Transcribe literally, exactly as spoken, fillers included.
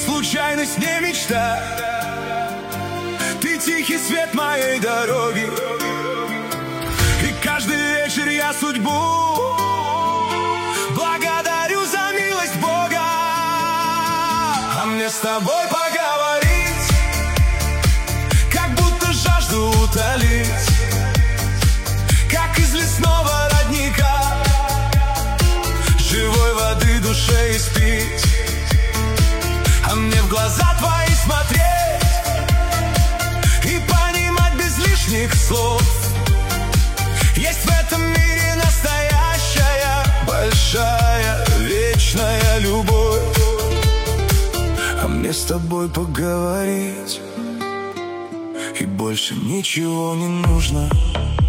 случайность, не мечта. Ты тихий свет моей дороги, и каждый вечер я судьбу благодарю за милость Бога. А мне с тобой поговорить, как будто жажду утолить, как из лесного родника, живой воды душе испить. А мне в глаза твои смотреть и понимать без лишних слов: есть в этом мире настоящая, большая, вечная любовь. А мне с тобой поговорить, и больше ничего не нужно.